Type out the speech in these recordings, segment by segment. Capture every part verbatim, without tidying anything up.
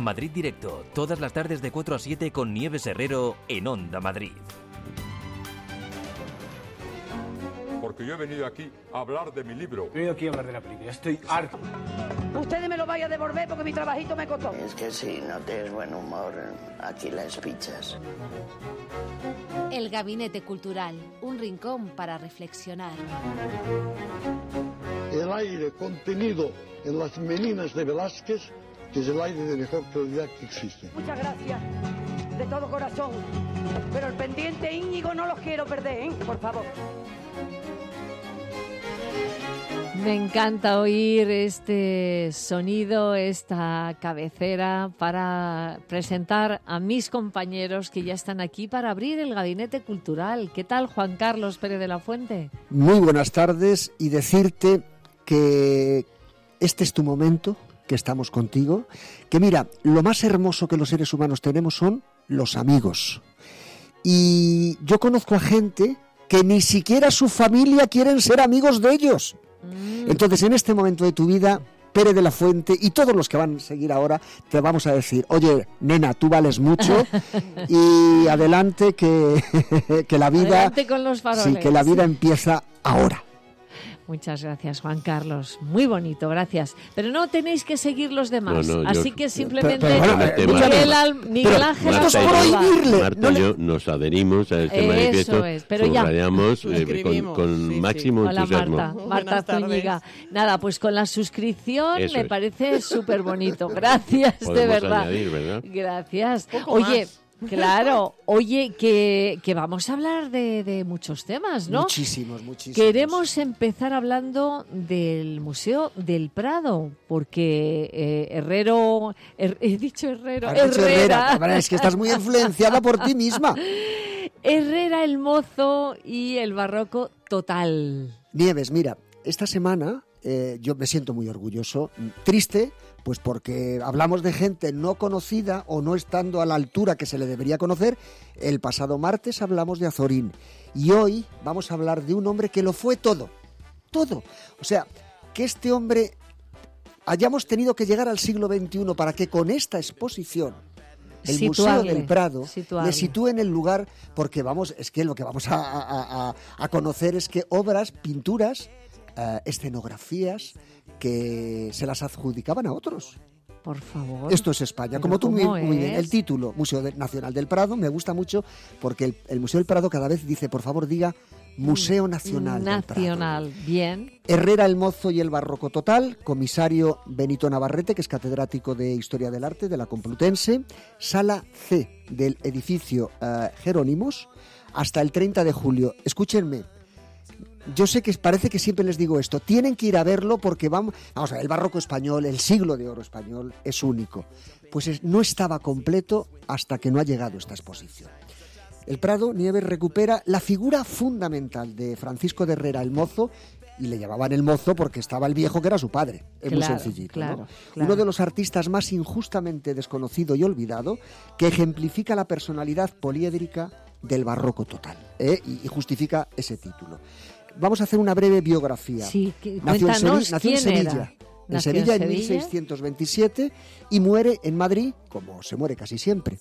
Madrid Directo, todas las tardes de cuatro a siete con Nieves Herrero en Onda Madrid. Porque yo he venido aquí a hablar de mi libro. He venido aquí a hablar de la película, estoy harto. Ustedes me lo vayan a devolver porque mi trabajito me costó. Es que si no tienes buen humor, aquí las pichas. El Gabinete Cultural, un rincón para reflexionar. El aire contenido en las meninas de Velázquez, que es el aire de mejor calidad que existe. Muchas gracias, de todo corazón. Pero el pendiente Íñigo no los quiero perder, ¿eh? Por favor. Me encanta oír este sonido, esta cabecera, para presentar a mis compañeros que ya están aquí para abrir el Gabinete Cultural. ¿Qué tal, Juan Carlos Pérez de la Fuente? Muy buenas tardes, y decirte que este es tu momento, que estamos contigo, que mira, lo más hermoso que los seres humanos tenemos son los amigos. Y yo conozco a gente que ni siquiera su familia quieren ser amigos de ellos. Entonces, en este momento de tu vida, Pérez de la Fuente y todos los que van a seguir ahora, te vamos a decir, oye, nena, tú vales mucho y adelante que, que la vida... Adelante con los faroles. Sí, que la vida empieza ahora. Muchas gracias, Juan Carlos. Muy bonito, gracias. Pero no tenéis que seguir los demás. No, no, así yo, que simplemente pero, pero, bueno, Miguel, Al, Miguel Ángel... Esto es prohibirle. Marta y yo nos adherimos a este Eso manifiesto. Es, pero ya. Eh, con, con sí, máximo sí. entusiasmo. Hola, Marta. Marta Zúñiga. Nada, pues con la suscripción Eso me es. parece súper bonito. Gracias, de verdad. Añadir, ¿verdad? Gracias. Oye... Más. Claro, oye, que, que vamos a hablar de, de muchos temas, ¿no? Muchísimos, muchísimos. Queremos empezar hablando del Museo del Prado, porque eh, Herrero, her, he dicho Herrero, Herrera. Dicho Herrera. Es que estás muy influenciada por ti misma. Herrera el Mozo y el barroco total. Nieves, mira, esta semana eh, yo me siento muy orgulloso, triste, pues porque hablamos de gente no conocida o no estando a la altura que se le debería conocer. El pasado martes hablamos de Azorín y hoy vamos a hablar de un hombre que lo fue todo, todo. O sea, que este hombre hayamos tenido que llegar al siglo veintiuno para que con esta exposición el Museo del Prado situarle. le sitúe en el lugar, porque vamos, es que lo que vamos a, a, a, a conocer es que obras, pinturas, uh, escenografías, que se las adjudicaban a otros. Por favor. Esto es España. Como tú muy, muy bien, el título, Museo Nacional del Prado, me gusta mucho porque el, el Museo del Prado cada vez dice, por favor, diga Museo Nacional, Nacional del Prado. Bien. Herrera el Mozo y el Barroco Total, comisario Benito Navarrete, que es catedrático de Historia del Arte de la Complutense, sala C del edificio uh, Jerónimos, hasta el treinta de julio. Escúchenme. Yo sé que parece que siempre les digo esto, tienen que ir a verlo porque vamos, vamos a ver, el barroco español, el siglo de oro español es único. Pues es, no estaba completo hasta que no ha llegado esta exposición. El Prado, Nieves, recupera la figura fundamental de Francisco de Herrera el Mozo, y le llamaban el Mozo porque estaba el viejo que era su padre, es claro, muy sencillito, claro, ¿no? Claro. Uno de los artistas más injustamente desconocido y olvidado, que ejemplifica la personalidad poliédrica del barroco total, ¿eh? y, y justifica ese título. Vamos a hacer una breve biografía. Sí, que, nació cuéntanos en, Sevilla, nació en Sevilla, era. en Nació Sevilla en en Sevilla. mil seiscientos veintisiete y muere en Madrid, como se muere casi siempre,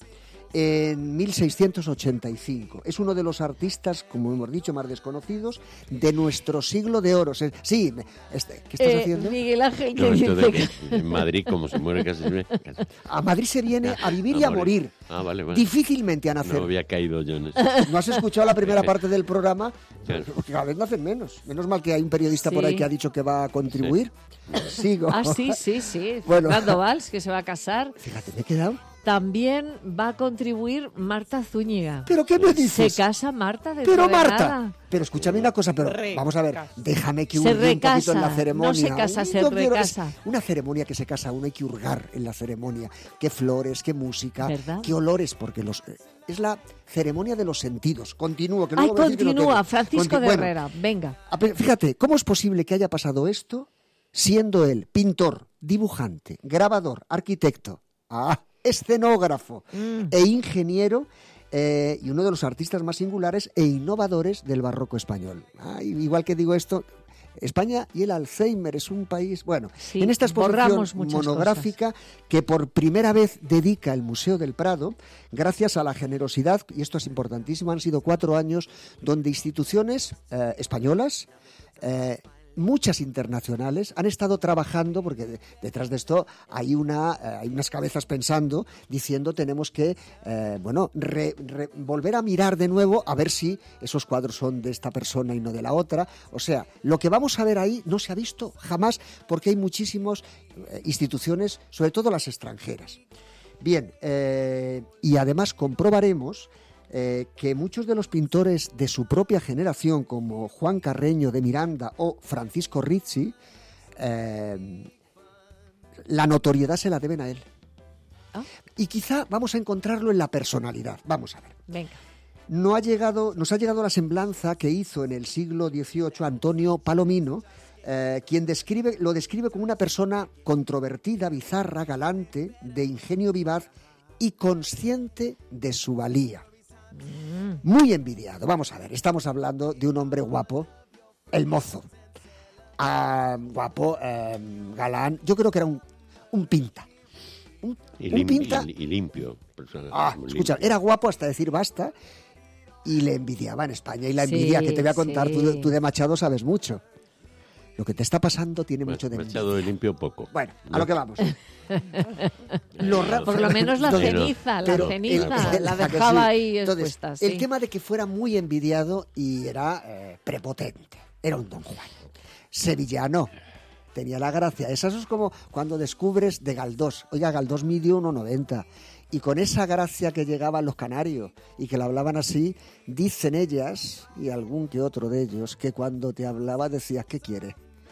en mil seiscientos ochenta y cinco. Es uno de los artistas, como hemos dicho, más desconocidos de nuestro siglo de oro. Sí, este, ¿qué estás eh, haciendo? Miguel Ángel, no, que dice de, que... en Madrid, como se muere casi... A Madrid se viene a vivir a y a morir. morir. Ah, vale, vale. Difícilmente a nacer. No había caído yo en eso. ¿No has escuchado la primera parte del programa? Claro. Porque cada vez nacen menos. Menos mal que hay un periodista Sí. por ahí que ha dicho que va a contribuir. Sí. Sigo. Ah, sí, sí, sí. Bueno. Fernando Valls, que se va a casar. Fíjate, me he quedado. También va a contribuir Marta Zúñiga. ¿Pero qué me dices? Se casa Marta de Pero de Marta, nada. pero escúchame una cosa, pero Re- vamos a ver, casa. déjame que Se hurgue un poquito en la recasa, ceremonia. no se casa, se Yo quiero- recasa. es Una ceremonia que se casa uno, hay que hurgar en la ceremonia. Qué flores, qué música, ¿Verdad? qué olores, porque los eh, es la ceremonia de los sentidos. Continúo, que Ay, luego voy a decir que no continúa, tengo. Francisco Conti- de bueno, Herrera, venga. a ver, fíjate, ¿cómo es posible que haya pasado esto siendo él pintor, dibujante, grabador, arquitecto, ah, escenógrafo Mm. e ingeniero, eh, y uno de los artistas más singulares e innovadores del barroco español? Ah, igual que digo esto, España y el Alzheimer es un país... Bueno, sí, en esta exposición monográfica cosas. que por primera vez dedica el Museo del Prado, gracias a la generosidad, y esto es importantísimo, han sido cuatro años donde instituciones eh, españolas... Eh, muchas internacionales han estado trabajando, porque de, detrás de esto hay una eh, hay unas cabezas pensando, diciendo tenemos que eh, bueno re, re, volver a mirar de nuevo a ver si esos cuadros son de esta persona y no de la otra. O sea, lo que vamos a ver ahí no se ha visto jamás, porque hay muchísimas eh, instituciones, sobre todo las extranjeras. Bien, eh, y además comprobaremos Eh, que muchos de los pintores de su propia generación, como Juan Carreño de Miranda o Francisco Rizzi, eh, la notoriedad se la deben a él. ¿Ah? Y quizá vamos a encontrarlo en la personalidad. Vamos a ver. Venga. No ha llegado, nos ha llegado la semblanza que hizo en el siglo dieciocho Antonio Palomino, eh, quien describe, lo describe como una persona controvertida, bizarra, galante, de ingenio vivaz y consciente de su valía. Muy envidiado. Vamos a ver, estamos hablando de un hombre guapo, el mozo. Ah, guapo, eh, galán. Yo creo que era un, un pinta. Un, y, un lim, pinta. Y, y limpio. Ah, escucha, limpio. Era guapo hasta decir basta y le envidiaba en España. Y la envidia sí, que te voy a contar, sí. tú, tú de Machado sabes mucho. Lo que te está pasando tiene bueno, mucho de Machado de limpio poco. Bueno, a lo que vamos. lo ra- Por lo menos la ceniza, la pero ceniza, el, la dejaba sí. ahí expuesta. Entonces, sí. el tema de que fuera muy envidiado y era eh, prepotente, era un Don Juan. Sevillano, tenía la gracia. Eso es como cuando descubres de Galdós. Oiga, Galdós midió uno noventa. Y con esa gracia que llegaban los canarios y que le hablaban así, dicen ellas, y algún que otro de ellos, que cuando te hablaba decías, ¿qué quiere?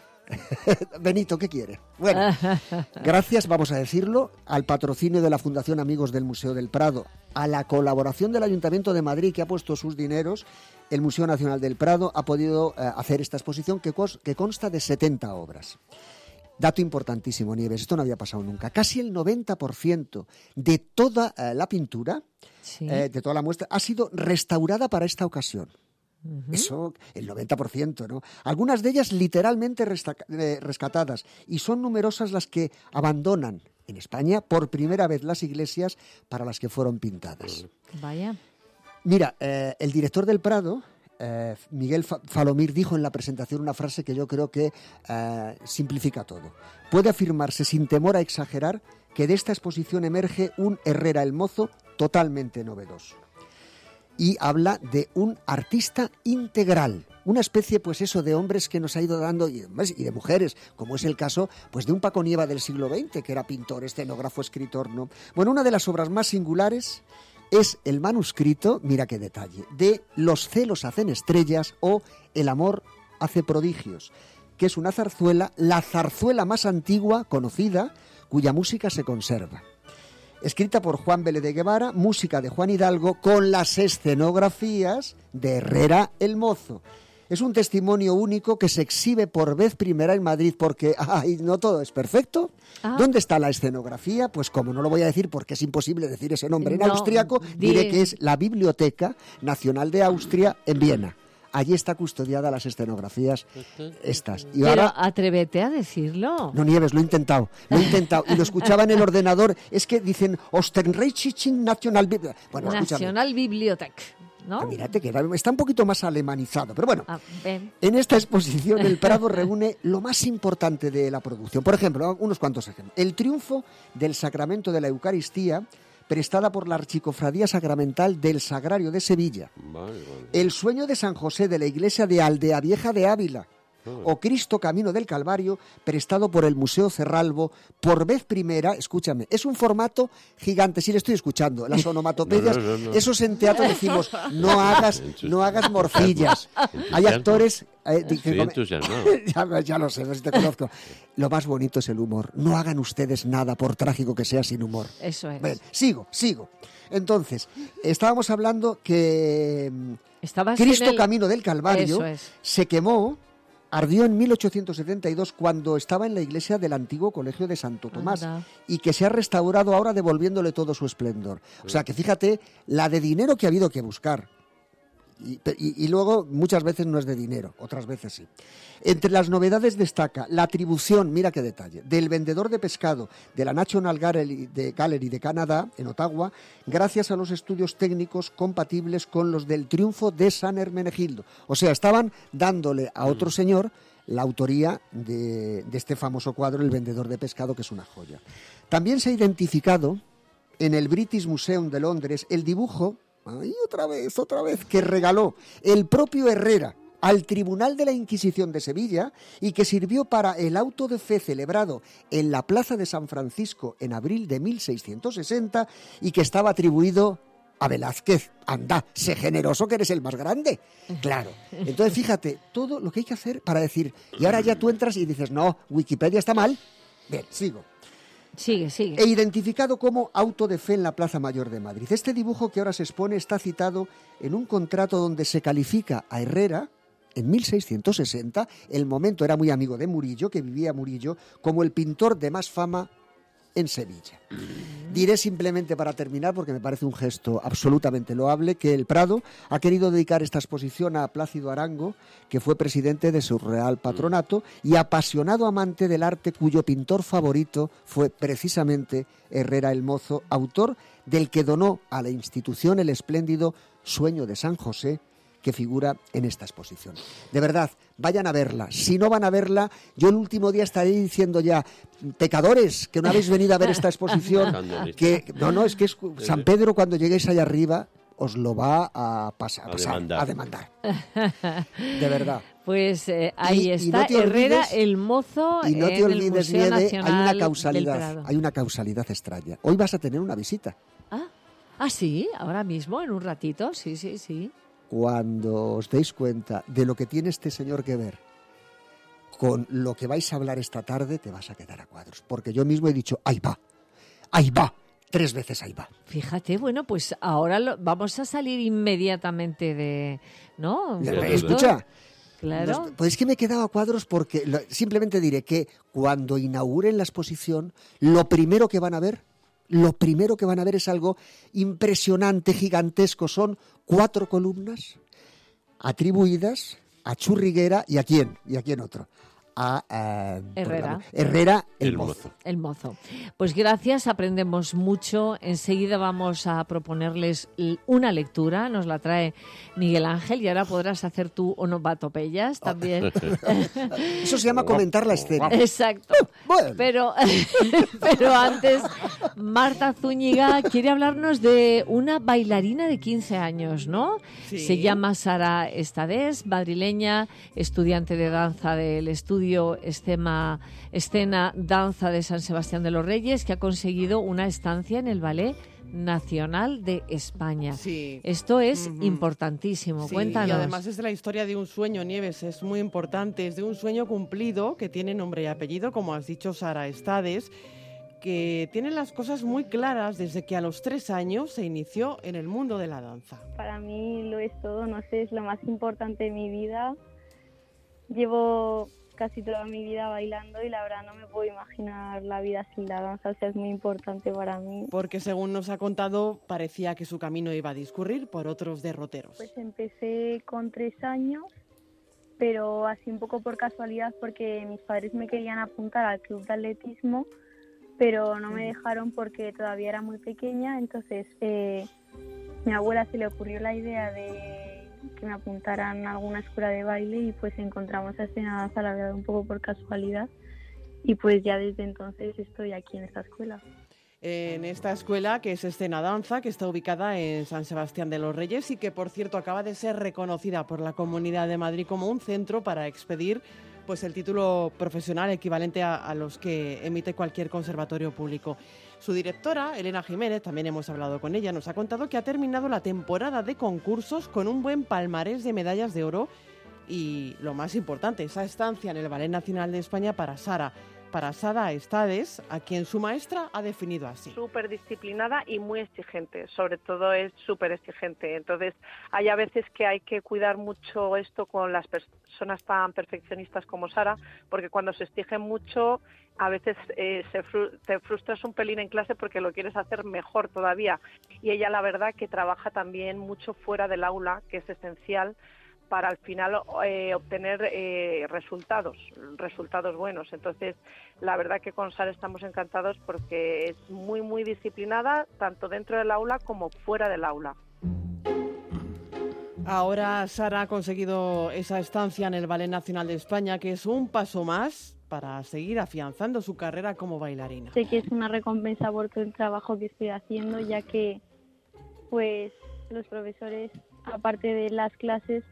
Benito, ¿qué quiere? Bueno, gracias, vamos a decirlo, al patrocinio de la Fundación Amigos del Museo del Prado, a la colaboración del Ayuntamiento de Madrid, que ha puesto sus dineros, el Museo Nacional del Prado ha podido eh, hacer esta exposición que, cos- que consta de setenta obras. Dato importantísimo, Nieves, esto no había pasado nunca. Casi el noventa por ciento de toda eh, la pintura, sí. eh, de toda la muestra, ha sido restaurada para esta ocasión. Uh-huh. Eso, el noventa por ciento, ¿no? Algunas de ellas literalmente resta- eh, rescatadas, y son numerosas las que abandonan en España por primera vez las iglesias para las que fueron pintadas. Vaya. Mira, eh, el director del Prado, eh, Miguel Falomir, dijo en la presentación una frase que yo creo que eh, simplifica todo. Puede afirmarse sin temor a exagerar que de esta exposición emerge un Herrera el Mozo totalmente novedoso. Y habla de un artista integral, una especie, pues eso, de hombres que nos ha ido dando, y de mujeres, como es el caso, pues de un Paco Nieva del siglo veinte, que era pintor, escenógrafo, escritor, ¿no? Bueno, una de las obras más singulares es el manuscrito, mira qué detalle, de Los celos hacen estrellas o El amor hace prodigios, que es una zarzuela, la zarzuela más antigua conocida, cuya música se conserva. Escrita por Juan Vélez de Guevara, música de Juan Hidalgo, con las escenografías de Herrera el Mozo. Es un testimonio único que se exhibe por vez primera en Madrid porque, ay, no todo es perfecto. Ah. ¿Dónde está la escenografía? Pues como no lo voy a decir porque es imposible decir ese nombre en no, austríaco, diré que es la Biblioteca Nacional de Austria en Viena. Allí está custodiada las escenografías estas. Y Pero ahora, atrévete a decirlo. No, Nieves, lo he intentado, lo he intentado. Y lo escuchaba en el ordenador. Es que dicen Österreichische National Bibliothek. Bueno, National Bibliothek, ¿no? Ah, mírate que está un poquito más alemanizado. Pero bueno, ah, ven. En esta exposición el Prado reúne lo más importante de la producción. Por ejemplo, unos cuantos ejemplos. El triunfo del sacramento de la Eucaristía, prestada por la Archicofradía Sacramental del Sagrario de Sevilla. Vale, vale. El sueño de San José de la iglesia de Aldea Vieja de Ávila. Oh. O Cristo Camino del Calvario, prestado por el Museo Cerralbo por vez primera. Escúchame, es un formato gigante. Sí, le estoy escuchando. Las onomatopeyas, no, no, no, no. Esos en teatro decimos, no hagas, no hagas morcillas. Hay actores... Eh, Estoy entusiasmado. ya, ya lo sé, no sé si te conozco. Lo más bonito es el humor. No hagan ustedes nada, por trágico que sea, sin humor. Eso es. Ven, sigo, sigo. Entonces, estábamos hablando que Estabas Cristo el... Camino del Calvario es. se quemó, ardió en mil ochocientos setenta y dos cuando estaba en la iglesia del antiguo Colegio de Santo Tomás. Anda. Y que se ha restaurado ahora devolviéndole todo su esplendor. O sea que fíjate la de dinero que ha habido que buscar. Y, y, y luego muchas veces no es de dinero, otras veces sí. Entre las novedades destaca la atribución, mira qué detalle, del vendedor de pescado de la National Gallery de, Gallery de Canadá, en Ottawa, gracias a los estudios técnicos compatibles con los del triunfo de San Hermenegildo. O sea, estaban dándole a otro señor la autoría de, de este famoso cuadro, El vendedor de pescado, que es una joya. También se ha identificado en el British Museum de Londres el dibujo, ay, otra vez, otra vez, que regaló el propio Herrera al Tribunal de la Inquisición de Sevilla y que sirvió para el auto de fe celebrado en la Plaza de San Francisco en abril de mil seiscientos sesenta y que estaba atribuido a Velázquez. Anda, sé generoso que eres el más grande. Claro. Entonces, fíjate, todo lo que hay que hacer para decir, y ahora ya tú entras y dices, no, Wikipedia está mal. Bien, sigo. Sigue, sigue. E identificado como auto de fe en la Plaza Mayor de Madrid. Este dibujo que ahora se expone está citado en un contrato donde se califica a Herrera, en mil seiscientos sesenta, el momento era muy amigo de Murillo, que vivía Murillo, como el pintor de más fama en Sevilla. Diré simplemente para terminar, porque me parece un gesto absolutamente loable, que el Prado ha querido dedicar esta exposición a Plácido Arango, que fue presidente de su Real Patronato y apasionado amante del arte, cuyo pintor favorito fue precisamente Herrera el Mozo, autor del que donó a la institución el espléndido Sueño de San José, que figura en esta exposición. De verdad, vayan a verla. Si no van a verla, yo el último día estaré diciendo ya, pecadores, que no habéis venido a ver esta exposición, que no, no, es que es San Pedro, cuando lleguéis allá arriba, os lo va a pasar, a, pasar, a demandar. A demandar. De verdad. Pues eh, ahí y, está, y no Herrera olvides, el Mozo. Y no te en olvides, el Museo Nieve, Nacional hay una del causalidad, Prado. hay una causalidad extraña. Hoy vas a tener una visita. Ah, ah, sí, ahora mismo, en un ratito, sí, sí, sí. Cuando os deis cuenta de lo que tiene este señor que ver con lo que vais a hablar esta tarde, te vas a quedar a cuadros. Porque yo mismo he dicho, ahí va, ahí va, tres veces ahí va. Fíjate, bueno, pues ahora lo, vamos a salir inmediatamente de... ¿No? Sí, escucha, claro. Pues es que me he quedado a cuadros porque lo, simplemente diré que cuando inauguren la exposición, lo primero que van a ver... Lo primero que van a ver es algo impresionante, gigantesco. Son cuatro columnas atribuidas a Churriguera y a quién, y a quién otro. A eh, Herrera. Herrera el, el mozo. mozo. El Mozo. Pues gracias, aprendemos mucho. Enseguida vamos a proponerles una lectura, nos la trae Miguel Ángel y ahora podrás hacer tú onomatopeyas también. Eso se llama comentar la escena. Exacto. Bueno. Pero, pero antes, Marta Zúñiga quiere hablarnos de una bailarina de quince años, ¿no? Sí. Se llama Sara Estadés, madrileña, estudiante de danza del estudio Escena, escena Danza de San Sebastián de los Reyes, que ha conseguido una estancia en el Ballet Nacional de España. Sí. Esto es uh-huh. importantísimo. Sí, Cuéntanos. y además es de la historia de un sueño, Nieves, es muy importante. Es de un sueño cumplido que tiene nombre y apellido, como has dicho, Sara Estadés, que tiene las cosas muy claras desde que a los tres años se inició en el mundo de la danza. Para mí lo es todo, no sé, es lo más importante de mi vida. Llevo casi toda mi vida bailando y la verdad no me puedo imaginar la vida sin la danza, o sea, es muy importante para mí. Porque según nos ha contado, parecía que su camino iba a discurrir por otros derroteros. Pues empecé con tres años, pero así un poco por casualidad, porque mis padres me querían apuntar al club de atletismo, pero no me dejaron porque todavía era muy pequeña, entonces eh, mi abuela se le ocurrió la idea de que me apuntaran a alguna escuela de baile y pues encontramos a Escena Danza, la verdad, un poco por casualidad, y pues ya desde entonces estoy aquí en esta escuela. En esta escuela, que es Escena Danza, que está ubicada en San Sebastián de los Reyes y que, por cierto, acaba de ser reconocida por la Comunidad de Madrid como un centro para expedir pues el título profesional equivalente a, a los que emite cualquier conservatorio público. Su directora, Elena Jiménez, también hemos hablado con ella, nos ha contado que ha terminado la temporada de concursos con un buen palmarés de medallas de oro y, lo más importante, esa estancia en el Ballet Nacional de España para Sara. para Sara Estades, a quien su maestra ha definido así. Súper disciplinada y muy exigente, sobre todo es súper exigente. Entonces, hay a veces que hay que cuidar mucho esto con las personas tan perfeccionistas como Sara, porque cuando se exigen mucho, a veces eh, se fru- te frustras un pelín en clase porque lo quieres hacer mejor todavía. Y ella, la verdad, que trabaja también mucho fuera del aula, que es esencial para al final eh, obtener eh, resultados, resultados buenos. Entonces, la verdad que con Sara estamos encantados porque es muy, muy disciplinada, tanto dentro del aula como fuera del aula. Ahora Sara ha conseguido esa estancia en el Ballet Nacional de España, que es un paso más para seguir afianzando su carrera como bailarina. Sé que es una recompensa por todo el trabajo que estoy haciendo, ya que pues los profesores, aparte de las clases,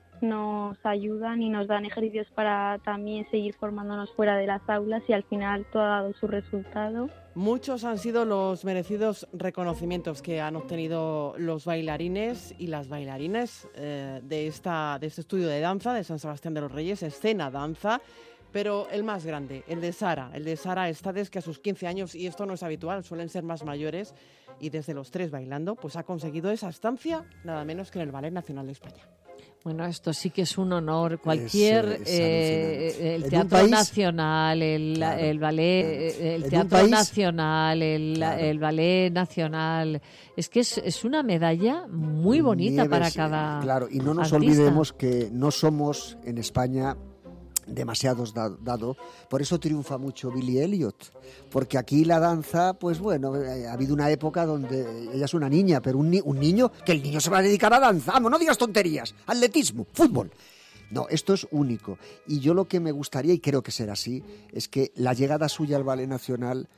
nos ayudan y nos dan ejercicios para también seguir formándonos fuera de las aulas, y al final todo ha dado su resultado. Muchos han sido los merecidos reconocimientos que han obtenido los bailarines y las bailarinas eh, de, esta, de este estudio de danza de San Sebastián de los Reyes, Escena Danza, pero el más grande, el de Sara, el de Sara Estades, que a sus quince años, y esto no es habitual, suelen ser más mayores, y desde los tres bailando, pues ha conseguido esa estancia, nada menos que en el Ballet Nacional de España. Bueno, esto sí que es un honor. Cualquier, Es, es eh, el En Teatro país, Nacional, el, claro, el Ballet, eh, el en Teatro país, Nacional, el, claro, el Ballet Nacional, es que es, es una medalla muy bonita Nieves, para eh, cada Claro, y no nos artista. olvidemos que no somos en España demasiados da- dado, por eso triunfa mucho Billie Elliot, porque aquí la danza, pues bueno, eh, ha habido una época donde ella es una niña, pero un, ni- un niño, que el niño se va a dedicar a danza, vamos, no digas tonterías, atletismo, fútbol. No, esto es único, y yo lo que me gustaría, y creo que será así, es que la llegada suya al Ballet Nacional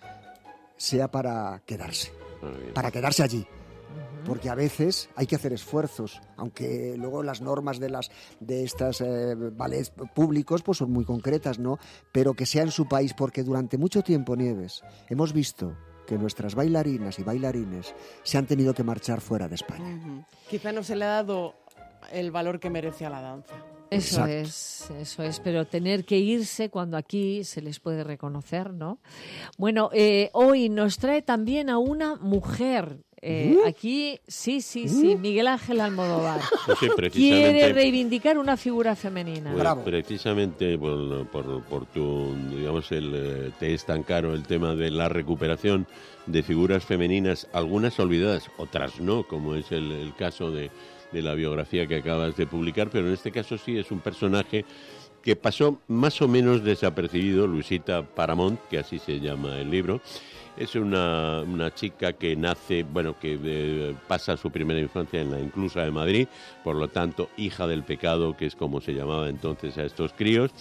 sea para quedarse, para quedarse allí. Porque a veces hay que hacer esfuerzos, aunque luego las normas de las de estas eh, ballets públicos pues son muy concretas, ¿no? Pero que sea en su país, porque durante mucho tiempo, Nieves, hemos visto que nuestras bailarinas y bailarines se han tenido que marchar fuera de España. Uh-huh. Quizá no se le ha dado el valor que merece a la danza. Eso Exacto. es, eso es, pero tener que irse cuando aquí se les puede reconocer, ¿no? Bueno, eh, hoy nos trae también a una mujer. Eh, ¿Uh? Aquí, sí, sí, sí, Miguel Ángel Almodóvar. Pues sí, precisamente. Quiere reivindicar una figura femenina. Pues precisamente por, por, por tu, digamos, el, eh, te es tan caro el tema de la recuperación de figuras femeninas, algunas olvidadas, otras no, como es el, el caso de, de la biografía que acabas de publicar, pero en este caso sí es un personaje que pasó más o menos desapercibido, Luisita Paramont, que así se llama el libro. Es una, una chica que nace, bueno, que eh, pasa su primera infancia en la Inclusa de Madrid, por lo tanto, hija del pecado, que es como se llamaba entonces a estos críos.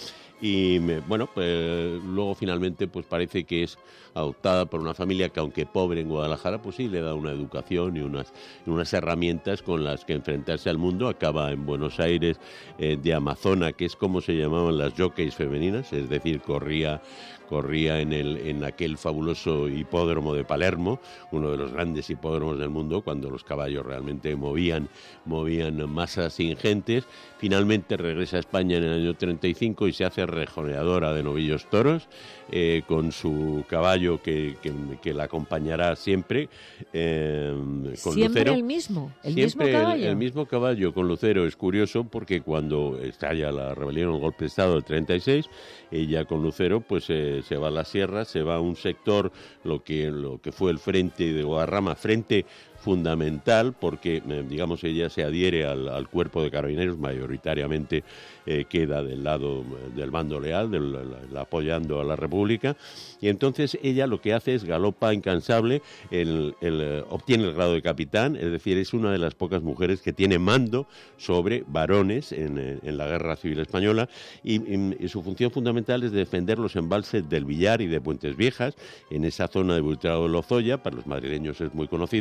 Y bueno, pues luego finalmente pues parece que es adoptada por una familia que, aunque pobre en Guadalajara, pues sí le da una educación y unas, unas herramientas con las que enfrentarse al mundo. Acaba en Buenos Aires eh, de Amazona, que es como se llamaban las jockeys femeninas, es decir, corría corría en el en aquel fabuloso hipódromo de Palermo, uno de los grandes hipódromos del mundo, cuando los caballos realmente movían movían masas ingentes. Finalmente regresa a España en el año treinta y cinco y se hace rejoneadora de novillos toros, eh, con su caballo que, que, que la acompañará siempre, eh, con Siempre Lucero. el mismo, el Siempre mismo caballo. El, el mismo caballo con Lucero. Es curioso porque cuando estalla la rebelión, el golpe de Estado del treinta y seis, ella con Lucero pues eh, se va a la sierra, se va a un sector, lo que, lo que fue el frente de Guadarrama, frente fundamental, porque eh, digamos ella se adhiere al, al cuerpo de carabineros, mayoritariamente eh, queda del lado del bando leal, del, la, la, apoyando a la República, y entonces ella lo que hace es galopa incansable, el, el, obtiene el grado de capitán, es decir, es una de las pocas mujeres que tiene mando sobre varones en, en la Guerra Civil Española, y, y, y su función fundamental es defender los embalses del Villar y de Puentes Viejas, en esa zona de Buitrao de Lozoya, para los madrileños es muy conocida,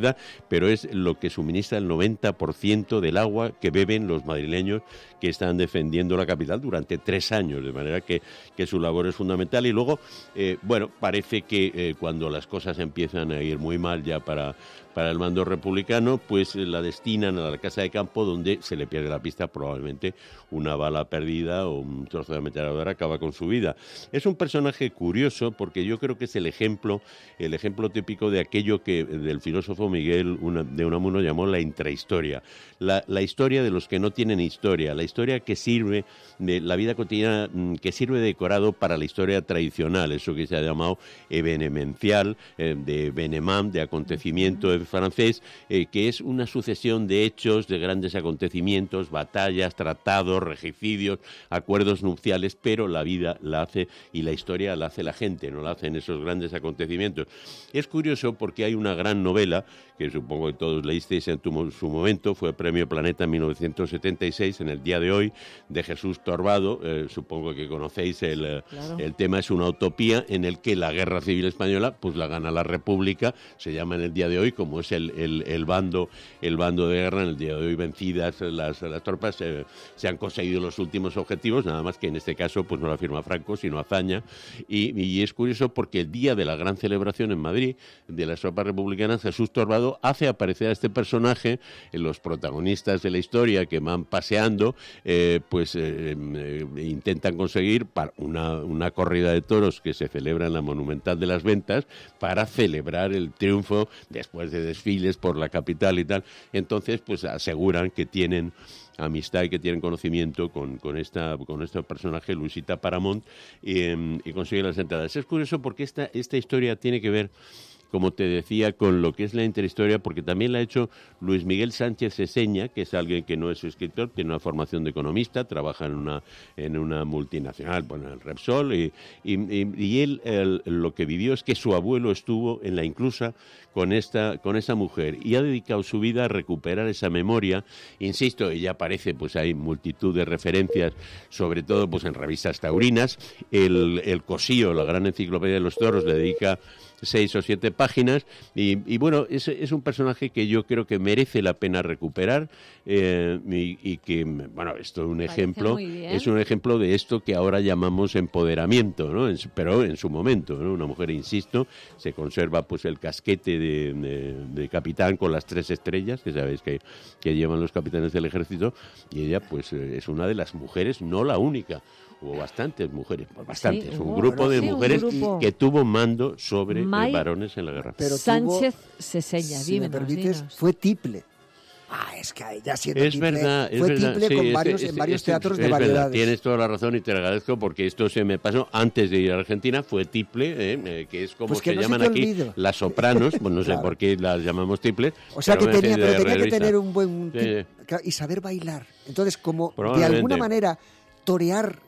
pero es lo que suministra el noventa por ciento del agua que beben los madrileños que están defendiendo la capital durante tres años, de manera que, que su labor es fundamental. Y luego, eh, bueno, parece que eh, cuando las cosas empiezan a ir muy mal ya para, para el mando republicano, pues eh, la destinan a la casa de campo, donde se le pierde la pista, probablemente una bala perdida o un trozo de ametralladora acaba con su vida. Es un personaje curioso porque yo creo que es el ejemplo, el ejemplo típico de aquello que del filósofo Miguel una, de Unamuno llamó la intrahistoria, la, la historia de los que no tienen historia, la historia que sirve de la vida cotidiana, que sirve de decorado para la historia tradicional, eso que se ha llamado evenemencial, eh, de evenement, de acontecimiento en francés, eh, que es una sucesión de hechos, de grandes acontecimientos, batallas, tratados, regicidios, acuerdos nupciales, pero la vida la hace y la historia la hace la gente, no la hacen esos grandes acontecimientos. Es curioso porque hay una gran novela, que supongo que todos leísteis en tu, su momento, fue Premio Planeta en mil novecientos setenta y seis, en el día de hoy, de Jesús Torbado, eh, supongo que conocéis el, claro. el tema, es una utopía en el que la Guerra Civil Española pues la gana la República, se llama en el día de hoy, como es el, el, el bando el bando de guerra, en el día de hoy vencidas las, las tropas, eh, se han conseguido los últimos objetivos, nada más que en este caso pues no la firma Franco, sino Azaña, y, y es curioso porque el día de la gran celebración en Madrid de las tropas republicanas, Jesús Torbado hace aparecer a este personaje, en los protagonistas de la historia que van paseando, eh, pues eh, eh, intentan conseguir para una, una corrida de toros que se celebra en la Monumental de las Ventas para celebrar el triunfo después de desfiles por la capital y tal. Entonces, pues aseguran que tienen amistad y que tienen conocimiento con, con, esta, con este personaje, Luisita Paramont, eh, y consiguen las entradas. Es curioso porque esta, esta historia tiene que ver, como te decía, con lo que es la interhistoria, porque también la ha hecho Luis Miguel Sánchez Seseña, que es alguien que no es escritor, tiene una formación de economista, trabaja en una en una multinacional, bueno, en Repsol, y, y, y él el, lo que vivió es que su abuelo estuvo en la Inclusa con esta con esa mujer y ha dedicado su vida a recuperar esa memoria. Insisto, ella aparece, pues hay multitud de referencias, sobre todo pues en revistas taurinas. El, el Cosío, la gran enciclopedia de los toros, le dedica seis o siete páginas y, y bueno, es, es un personaje que yo creo que merece la pena recuperar eh, y, y que, bueno, esto es un ejemplo, es un ejemplo de esto que ahora llamamos empoderamiento, ¿no? En, pero en su momento, ¿no? Una mujer, insisto, se conserva pues el casquete de, de, de capitán con las tres estrellas, que sabéis que, que llevan los capitanes del ejército, y ella pues es una de las mujeres, no la única. Hubo bastantes mujeres, bastantes, sí, un grupo de sí, mujeres grupo. que tuvo mando sobre May varones en la guerra. Pero Sánchez Seseña, si me permites, dinos. Fue tiple. Ah, es que ya siendo es tiple, verdad, es fue verdad, tiple sí, con este, varios, este, en varios este, teatros es de variedades. Verdad, tienes toda la razón y te lo agradezco porque esto se me pasó antes de ir a Argentina, fue tiple, eh, eh, que es como pues que se no llaman se aquí olvido. Las sopranos, pues no claro. sé por qué las llamamos triples. O sea que tenía, pero tenía que tener un buen sí. y saber bailar. Entonces, como de alguna manera torear.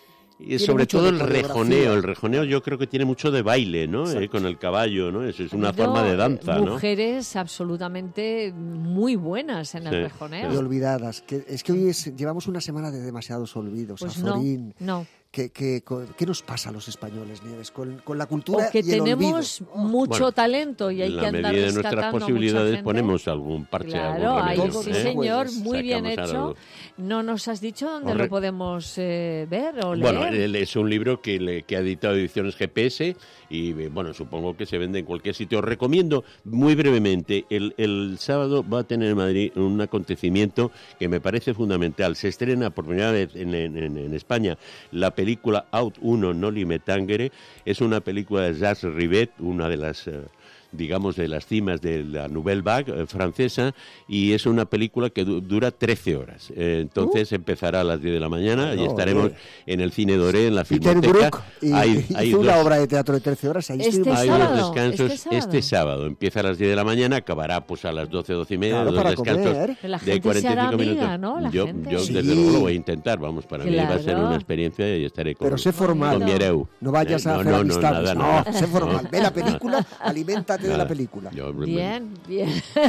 Y sobre todo el rejoneo, el rejoneo yo creo que tiene mucho de baile, ¿no? Eh, con el caballo, ¿no? Es, es una no, forma de danza, mujeres ¿no? Mujeres absolutamente muy buenas en el sí, rejoneo. Y olvidadas. Que, es que hoy es, llevamos una semana de demasiados olvidos. Pues Azorín, no, no. ¿Qué, qué, ¿Qué nos pasa a los españoles, Nieves, con, con la cultura o que y el tenemos olvido? mucho bueno, talento y hay que andar rescatando a mucha gente. En la medida de nuestras posibilidades ponemos algún parche, claro, algún remedio. Sí, ¿eh? señor, pues, muy bien hecho. Algo. No nos has dicho dónde Corre. lo podemos eh, ver o leer. Bueno, es un libro que, le, que ha editado Ediciones G P S y, bueno, supongo que se vende en cualquier sitio. Os recomiendo muy brevemente, el, el sábado va a tener en Madrid un acontecimiento que me parece fundamental. Se estrena por primera vez en, en, en España la película Out uno, Noli Me Tangere. Es una película de Jacques Rivette, una de las... Uh, digamos, de las cimas de la Nouvelle Vague eh, francesa, y es una película que du dura trece horas. Eh, entonces uh. empezará a las diez de la mañana no, y estaremos bien. en el Cine Doré, en la Filmoteca. Y, hay, hay hizo dos, una obra de teatro de trece horas. Ahí este hay sábado, unos descansos este sábado. este sábado. Empieza a las diez de la mañana, acabará pues a las doce, doce y media, claro, dos descansos la de cuarenta y cinco minutos. Amiga, ¿no? Yo, yo sí. desde luego lo voy a intentar, vamos, para claro. mí va a ser una experiencia y estaré con, Pero sé formal. con mi hereu. No vayas eh, a no, hacer no, amistades. No, nada, no, nada. sé formal. Ve la película, aliméntate de la película. Bien, bien.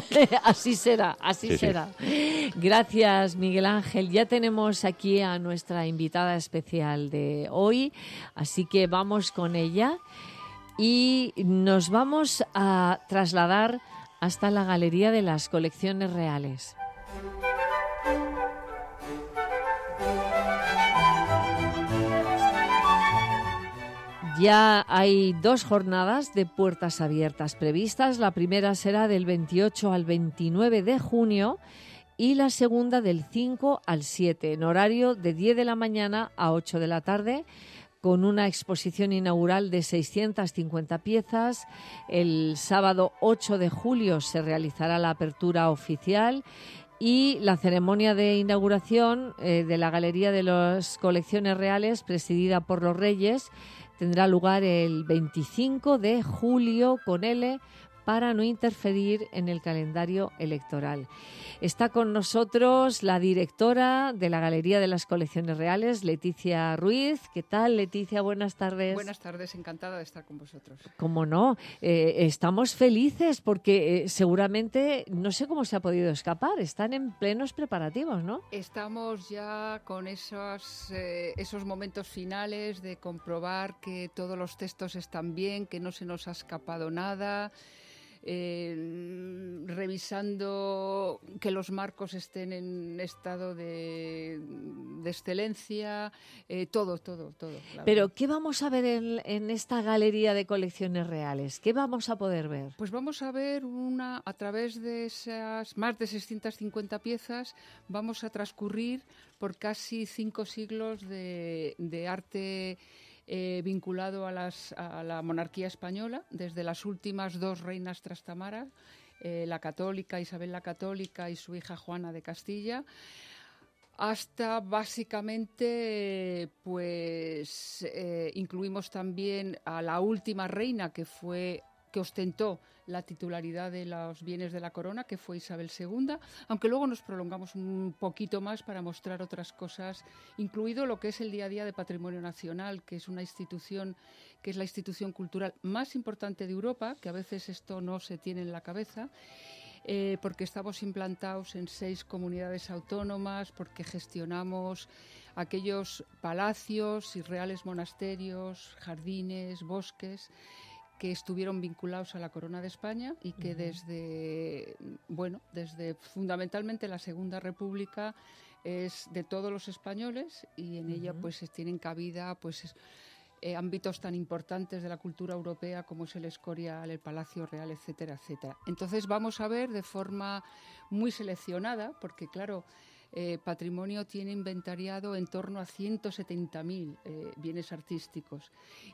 Así será, así sí, será. Sí. Gracias, Miguel Ángel. Ya tenemos aquí a nuestra invitada especial de hoy, así que vamos con ella y nos vamos a trasladar hasta la Galería de las Colecciones Reales. Ya hay dos jornadas de puertas abiertas previstas. La primera será del veintiocho al veintinueve de junio y la segunda del cinco al siete, en horario de diez de la mañana a ocho de la tarde, con una exposición inaugural de seiscientas cincuenta piezas. El sábado ocho de julio se realizará la apertura oficial y la ceremonia de inauguración eh, de la Galería de las Colecciones Reales, presidida por los Reyes, tendrá lugar el veinticinco de julio con L, para no interferir en el calendario electoral. Está con nosotros la directora de la Galería de las Colecciones Reales, Leticia Ruiz. ¿Qué tal, Leticia? Buenas tardes. Buenas tardes, encantada de estar con vosotros. Cómo no, eh, estamos felices porque eh, seguramente, no sé cómo se ha podido escapar, están en plenos preparativos, ¿no? Estamos ya con esos, eh, esos momentos finales de comprobar que todos los textos están bien, que no se nos ha escapado nada. Eh, revisando que los marcos estén en estado de, de excelencia, eh, todo, todo, todo. Pero, ¿qué vamos a ver en, en esta Galería de Colecciones Reales? ¿Qué vamos a poder ver? Pues vamos a ver una, a través de esas más de seiscientas cincuenta piezas, vamos a transcurrir por casi cinco siglos de, de arte Eh, vinculado a, las, a la monarquía española, desde las últimas dos reinas trastamaras, eh, la católica, Isabel la Católica, y su hija Juana de Castilla, hasta básicamente, pues eh, incluimos también a la última reina que fue que ostentó la titularidad de los bienes de la corona, que fue Isabel segunda, aunque luego nos prolongamos un poquito más para mostrar otras cosas, incluido lo que es el día a día de Patrimonio Nacional, que es una institución, que es la institución cultural más importante de Europa, que a veces esto no se tiene en la cabeza, eh, porque estamos implantados en seis comunidades autónomas, porque gestionamos aquellos palacios y reales monasterios, jardines, bosques, que estuvieron vinculados a la Corona de España y que uh-huh. desde, bueno, desde fundamentalmente la Segunda República es de todos los españoles y en uh-huh. ella pues tienen cabida pues eh, ámbitos tan importantes de la cultura europea como es el Escorial, el Palacio Real, etcétera, etcétera. Entonces vamos a ver de forma muy seleccionada, porque claro, Eh, Patrimonio tiene inventariado en torno a ciento setenta mil eh, bienes artísticos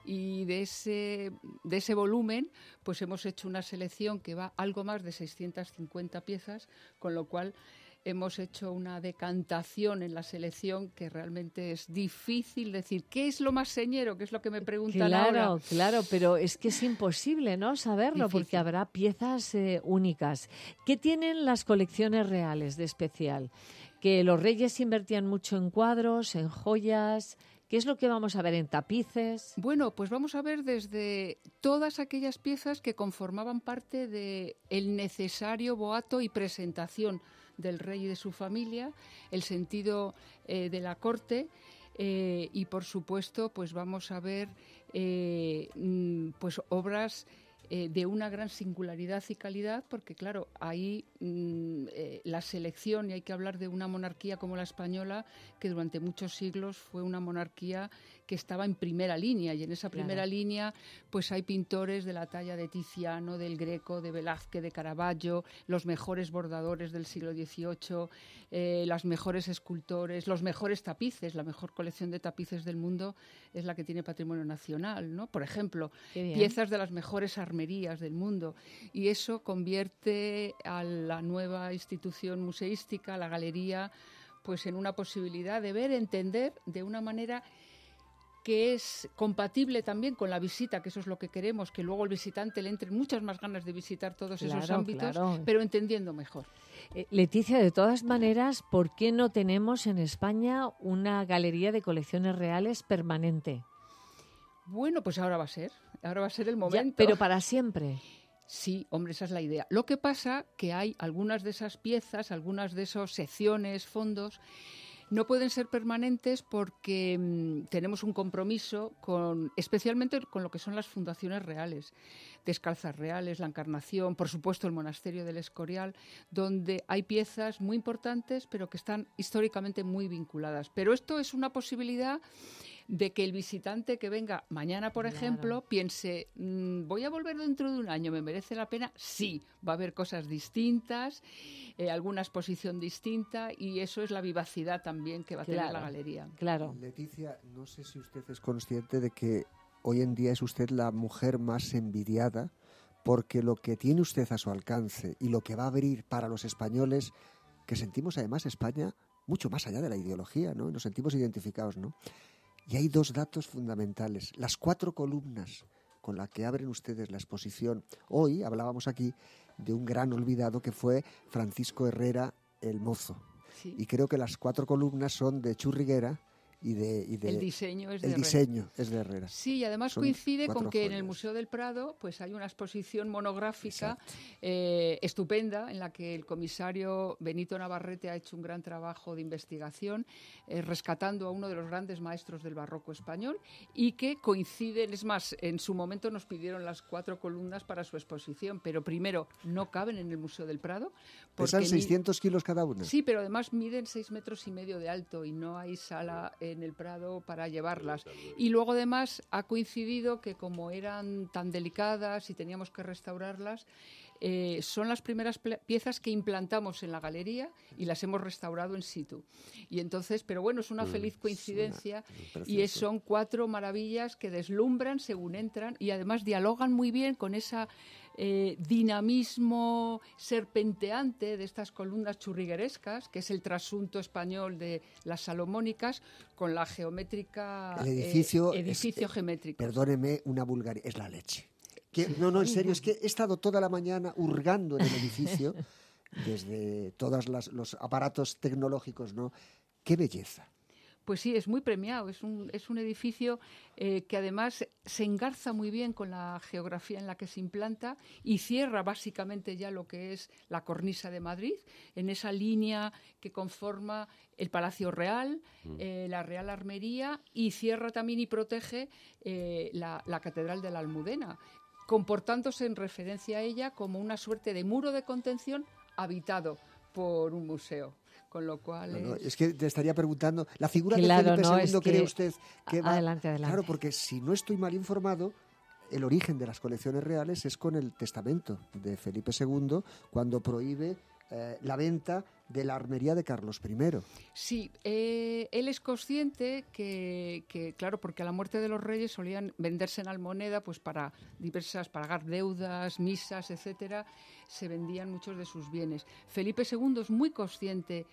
y de ese, de ese volumen pues hemos hecho una selección que va algo más de seiscientas cincuenta piezas, con lo cual hemos hecho una decantación en la selección que realmente es difícil decir qué es lo más señero, que es lo que me preguntan claro, ahora. Claro, claro, pero es que es imposible, ¿no?, saberlo, difícil. Porque habrá piezas eh, únicas. ¿Qué tienen las colecciones reales de especial? Que los reyes invertían mucho en cuadros, en joyas. ¿Qué es lo que vamos a ver en tapices? Bueno, pues vamos a ver desde todas aquellas piezas que conformaban parte del necesario boato y presentación del rey y de su familia, el sentido eh, de la corte eh, y, por supuesto, pues vamos a ver eh, pues obras Eh, de una gran singularidad y calidad, porque claro, ahí mmm, eh, la selección, y hay que hablar de una monarquía como la española, que durante muchos siglos fue una monarquía que estaba en primera línea, y en esa primera claro. línea pues hay pintores de la talla de Tiziano, del Greco, de Velázquez, de Caravaggio, los mejores bordadores del siglo dieciocho, eh, los mejores escultores, los mejores tapices. La mejor colección de tapices del mundo es la que tiene Patrimonio Nacional, ¿no? Por ejemplo, piezas de las mejores armerías del mundo, y eso convierte a la nueva institución museística, la galería, pues en una posibilidad de ver, entender de una manera que es compatible también con la visita, que eso es lo que queremos, que luego el visitante le entre muchas más ganas de visitar todos claro, esos ámbitos, claro. pero entendiendo mejor. Eh, Leticia, de todas maneras, ¿por qué no tenemos en España una galería de colecciones reales permanente? Bueno, pues ahora va a ser, ahora va a ser el momento. Ya, pero para siempre. Sí, hombre, esa es la idea. Lo que pasa que hay algunas de esas piezas, algunas de esas secciones, fondos, No pueden ser permanentes porque mmm, tenemos un compromiso con, especialmente con lo que son las fundaciones reales, Descalzas Reales, la Encarnación, por supuesto el Monasterio del Escorial, donde hay piezas muy importantes pero que están históricamente muy vinculadas. Pero esto es una posibilidad de que el visitante que venga mañana, por claro. ejemplo, piense, mmm, voy a volver dentro de un año, ¿me merece la pena? Sí, va a haber cosas distintas, eh, alguna exposición distinta, y eso es la vivacidad también que va a claro, tener la galería. Claro. Leticia, no sé si usted es consciente de que hoy en día es usted la mujer más envidiada, porque lo que tiene usted a su alcance y lo que va a abrir para los españoles, que sentimos además España mucho más allá de la ideología, ¿no? Nos sentimos identificados, ¿no? Y hay dos datos fundamentales. Las cuatro columnas con las que abren ustedes la exposición. Hoy hablábamos aquí de un gran olvidado que fue Francisco Herrera el Mozo. Sí. Y creo que las cuatro columnas son de Churriguera y de, y de el diseño es de el Herrera. diseño es de Herrera. Sí, y además son coincide con que joyas. En el Museo del Prado pues hay una exposición monográfica eh, estupenda en la que el comisario Benito Navarrete ha hecho un gran trabajo de investigación eh, rescatando a uno de los grandes maestros del barroco español y que coinciden, es más, en su momento nos pidieron las cuatro columnas para su exposición, pero primero no caben en el Museo del Prado. ¿Pesan seiscientos kilos cada una? Sí, pero además miden seis metros y medio de alto y no hay sala eh, en el Prado para llevarlas. Y luego además ha coincidido que como eran tan delicadas y teníamos que restaurarlas, eh, son las primeras piezas que implantamos en la galería y las hemos restaurado in situ. Y entonces, pero bueno, es una feliz coincidencia y es, son cuatro maravillas que deslumbran según entran y además dialogan muy bien con esa Eh, dinamismo serpenteante de estas columnas churriguerescas, que es el trasunto español de las salomónicas, con la geométrica, el edificio, eh, edificio es, geométrico. Perdóneme una vulgaridad, es la leche. Que, no, no, en serio, es que he estado toda la mañana hurgando en el edificio, desde todos los aparatos tecnológicos, ¿no? ¡Qué belleza! Pues sí, es muy premiado, es un, es un edificio eh, que además se engarza muy bien con la geografía en la que se implanta y cierra básicamente ya lo que es la cornisa de Madrid, en esa línea que conforma el Palacio Real, eh, la Real Armería, y cierra también y protege eh, la, la Catedral de la Almudena, comportándose en referencia a ella como una suerte de muro de contención habitado por un museo. Con lo cual no, no, es... es que te estaría preguntando, la figura claro, de Felipe no, segundo, es que... ¿cree usted que va...? Adelante, adelante. Claro, porque si no estoy mal informado, el origen de las colecciones reales es con el testamento de Felipe segundo, cuando prohíbe eh, la venta de la armería de Carlos primero. Sí, eh, él es consciente que, que, claro, porque a la muerte de los reyes solían venderse en almoneda, pues para diversas, pagar deudas, misas, etcétera, se vendían muchos de sus bienes. Felipe segundo es muy consciente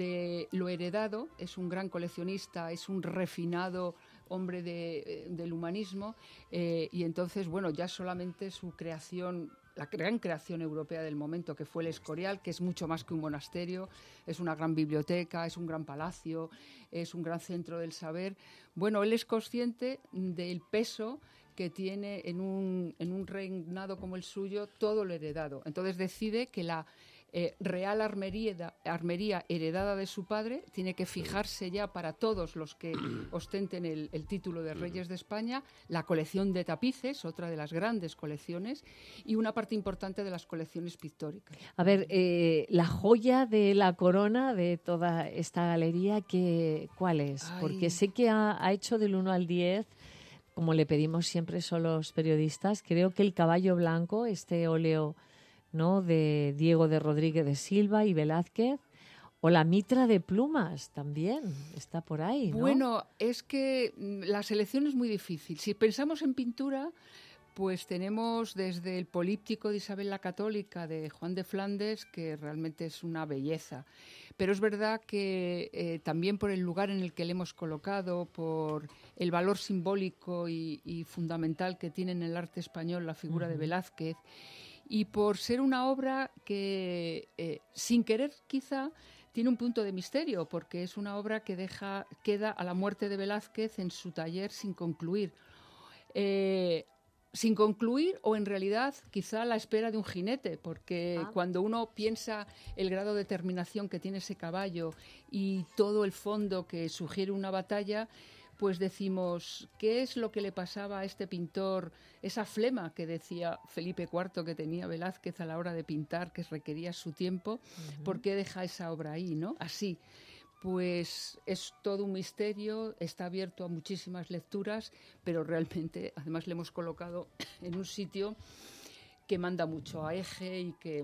de lo heredado, es un gran coleccionista, es un refinado hombre de, del humanismo, eh, y entonces, bueno, ya solamente su creación, la gran creación europea del momento, que fue el Escorial, que es mucho más que un monasterio, es una gran biblioteca, es un gran palacio, es un gran centro del saber. Bueno, él es consciente del peso que tiene en un, en un reinado como el suyo todo lo heredado. Entonces decide que la eh, Real Armería, Armería heredada de su padre tiene que fijarse ya para todos los que ostenten el, el título de Reyes de España, la colección de tapices, otra de las grandes colecciones, y una parte importante de las colecciones pictóricas. A ver, eh, la joya de la corona de toda esta galería, que, ¿cuál es? Ay. Porque sé que ha, ha hecho del uno al diez, como le pedimos siempre son los periodistas. Creo que el caballo blanco, este óleo, ¿no?, de Diego de Rodríguez de Silva y Velázquez, o la mitra de plumas también está por ahí, ¿no? Bueno, es que la selección es muy difícil. Si pensamos en pintura, pues tenemos desde el Políptico de Isabel la Católica de Juan de Flandes, que realmente es una belleza. Pero es verdad que eh, también por el lugar en el que le hemos colocado, por el valor simbólico y, y fundamental que tiene en el arte español la figura uh-huh. de Velázquez, y por ser una obra que, eh, sin querer quizá, tiene un punto de misterio, porque es una obra que deja, queda a la muerte de Velázquez en su taller sin concluir. Eh, sin concluir o en realidad quizá a la espera de un jinete, porque Ah. cuando uno piensa el grado de determinación que tiene ese caballo y todo el fondo que sugiere una batalla, pues decimos, ¿qué es lo que le pasaba a este pintor? Esa flema que decía Felipe cuarto que tenía Velázquez a la hora de pintar, que requería su tiempo, Ujú. ¿por qué deja esa obra ahí, no? Así. Pues es todo un misterio, está abierto a muchísimas lecturas, pero realmente, además, le hemos colocado en un sitio que manda mucho a eje y que